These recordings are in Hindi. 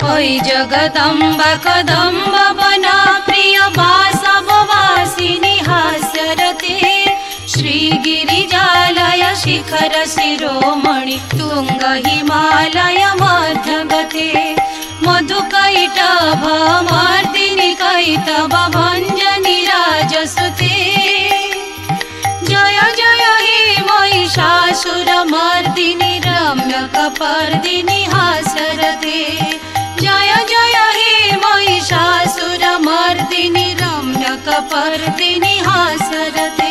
ओई जगदम्बा कदम्ब वना प्रिय वासववासिनी हास्यरते श्रीगिरिजालय शिखर शिरोमणि तुंग हिमालय मध्यगते मधुकैटभ मर्दिनि कैटभ भञ्जनि राजसुते जय जय हे महिषासुरमर्दिनि रम्यकपर्दिनि हास्यरते जय जय हे महिषासुरमर्दिनि रम्यकपर्दिनि हास्यरते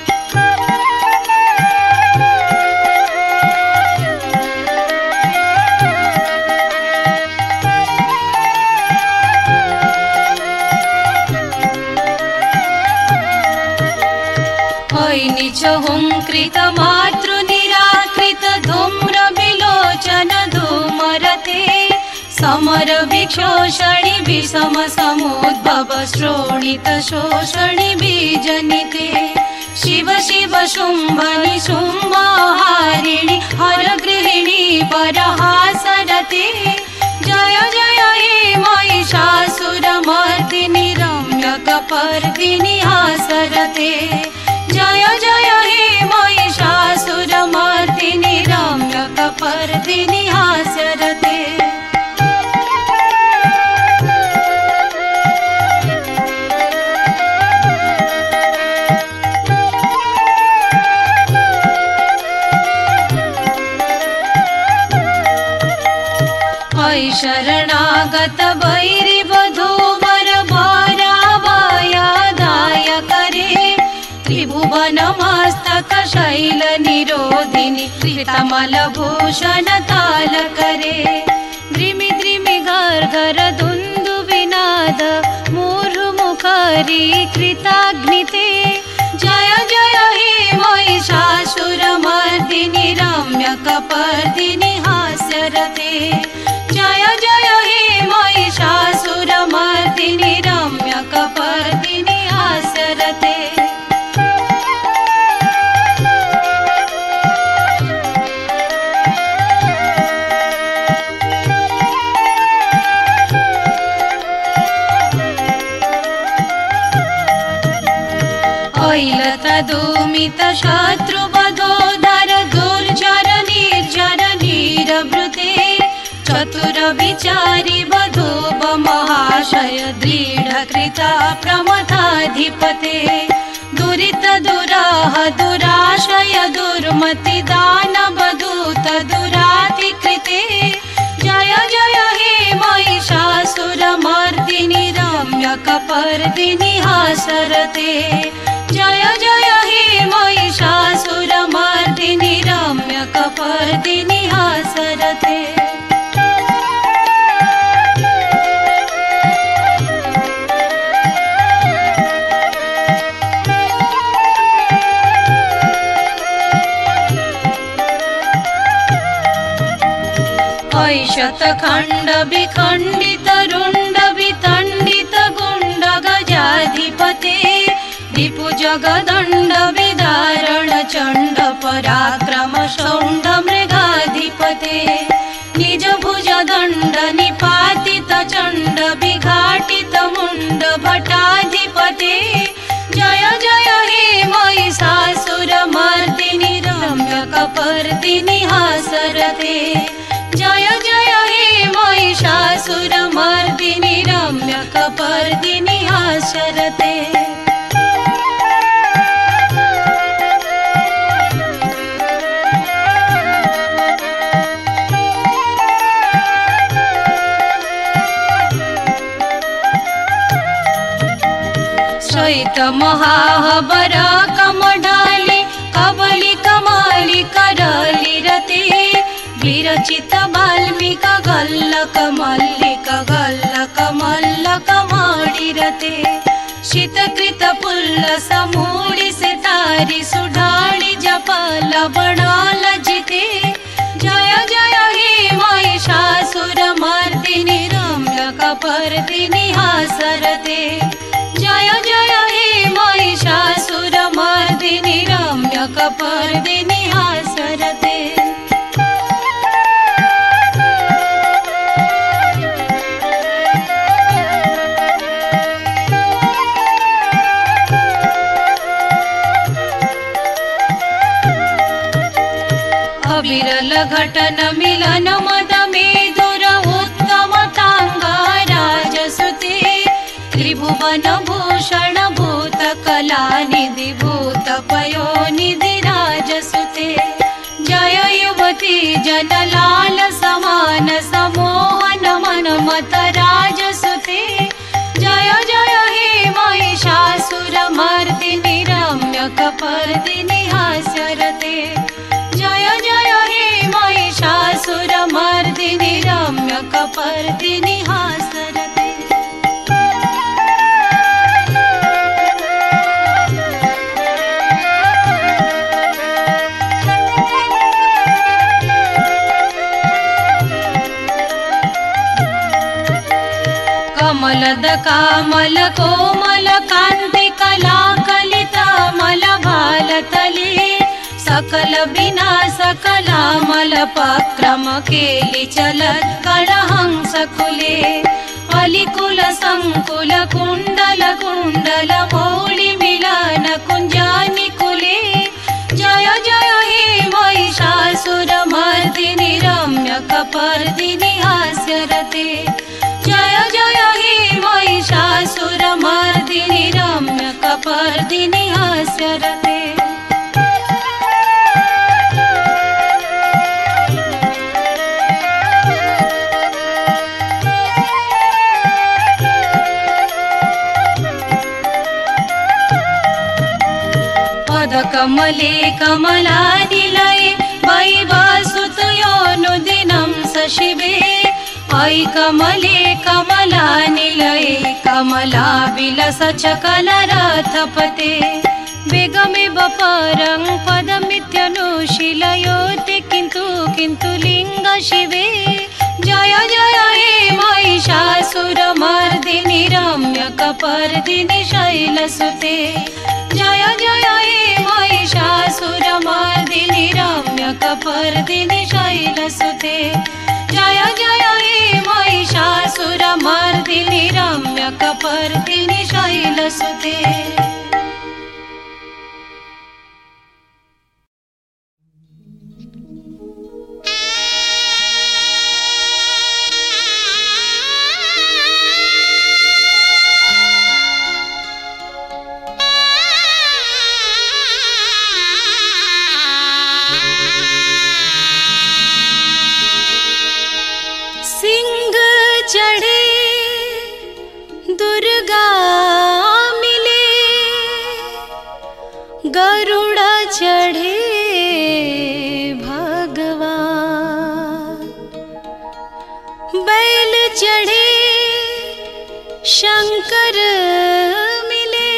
हुंकृत मातृनिराकृत धूम्र विलोचन धूमरते समर विक्षोषणि विषम समुद्भव श्रोणित शोषणि बीजनिते शिव शिव शुंभनि शुंभहारिणि हरगृहिणि परहासरते जय जय हे महिषासुरमर्दिनि रम्यकपर्दिनि हासरते जय जय हे महिषासुरमर्दिनि रम्यकपर्दिनि हास्यरते ऐ शरणागत वैरि वधूवर वराभयादाय करे त्रिभुवन मस्तक शैल निरोधिनि कृतमलभूषण ताल करे द्रिमि द्रिमि घर दुंदु विनाद मुहुर्मुखरी कृताग्निते जय जय हे महिषासुरमर्दिनि रम्यकपर्दिनि हास्यरते जय जय हे महिषासुरमर्दिनि रम्यकपर्दिनि हास्यरते दूमित शत्रुवधोधर दुर्जर निर्जर नीरवृते चतुर विचारी वधूव महाशय दृढकृता प्रमथाधिपते दुरित दुराह दुराशय दुर्मति दानव दूत दुरातिकृते जय जय हे महिषासुरमर्दिनि रम्यकपर्दिनि हासरते जय जय हे महिषासुरमर्दिनि रम्यकपर्दिनि हासरते शतखंड विखंडित रुंड वितंडित गुंड गजाधिपते रिपु जगदंड विदारण चंड पराक्रम शौंड मृगाधिपते निज भुज दंड निपातित चंड विघाटित मुंड भटाधिपते जय जय हे महिषासुरमर्दिनि रम्यकपर्दिनि हासरते जय जय हे महिषासुरमर्दिनि रम्यकपर्दिनि हासरते श्वेत महाबर कमडाली कबली कमाली करली रते विरचित वाल्मीक गल्लक मल्लिक गल्लक मल्लक माडिरते शीतकृत पुल्ल समूढि सितारि सुढाळि जपाल बणाल जिते जय जय हे महिषासुरमर्दिनि रम्यकपर्दिनि हासरते जय जय हे महिषासुरमर्दिनि रम्यकपर्दिनि हासरते नटन मिलन मद मेदुर उत्तम तांगा राजसुते त्रिभुवन भूषण भूत कला निधि भूत पयोनिधि राजसुते जय युवती जनलाल समान समोहन मन मत राजसुते जय जय हे महिषासुरमर्दिनि रम्यकपर्दिनि हास्यरते जय जय हे महिषासुरमर्दिनि रम्यकपर्दिनि हास्यरते। कमलद कामल कोमल कांति कला कलितामल भालतले सकल विनाश कलामल पक्रम केलि चलत कणहंस कुले अलिकुल संकुल कुंडल कुंडल मौलि मिलन कुंजानि कुले जय जय हे महिषासुरमर्दिनि रम्यकपर्दिनि हास्यरते जय जय हे महिषासुरमर्दिनि रम्यकपर्दिनि हास्यरते। पदकमले कमलानिलये वैवसुतयोनुदिनं सशिवे ऐ कमले कमलानिलये कमलाविलस चकलरथपते वेगमेव परं पदमित्यनुशीलयोते किन्तु किन्तु लिंग शिवे जय जय हे महिषासुरमर्दिनि रम्यकपर्दिनि शैलसुते जय जय हे महिषासुरमर्दिनि रम्यकपर्दिनि शैलसुते जय जय हे महिषासुरमर्दिनि रम्यकपर्दिनि शैलसुते। चढ़े दुर्गा मिले गरुड़ चढ़े भगवान बैल चढ़े शंकर मिले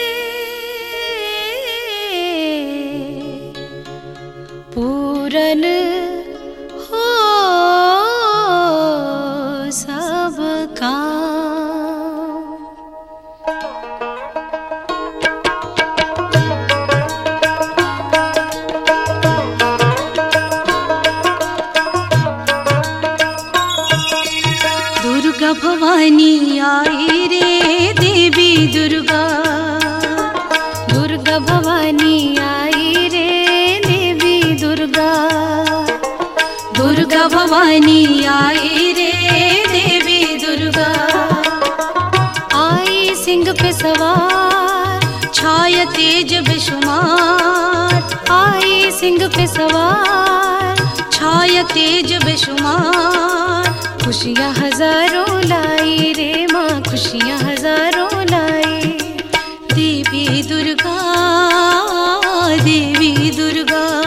पूरन भवानी आई रे देवी दुर्गा दुर्गा भवानी आई रे देवी दुर्गा दुर्गा भवानी आई रे देवी दुर्गा आई सिंह पे सवार छाय तेज बेशुमार आई सिंह पे सवार छाय तेज बेशुमार खुशियाँ हजारों लाई रे माँ खुशियाँ हजारों लाई देवी दुर्गा देवी दुर्गा।